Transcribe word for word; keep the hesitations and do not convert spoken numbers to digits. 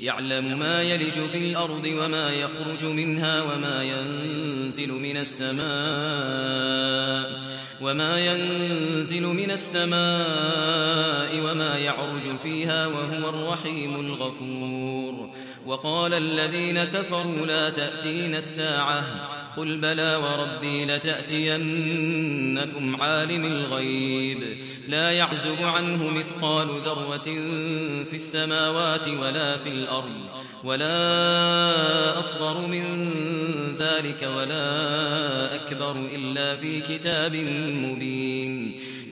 يعلم ما يلج في الأرض وما يخرج منها وما ينزل من السماء وما ينزل من السماء وما يعرج فيها وهو الرحيم الغفور. وقال الذين كفروا لا تأتينا الساعة قل بلى وربي لتأتينكم عالم الغيب لا يعزب عنه مثقال ذرة في السماوات ولا في الأرض ولا أصغر من ذلك ولا أكبر إلا في كتاب مبين.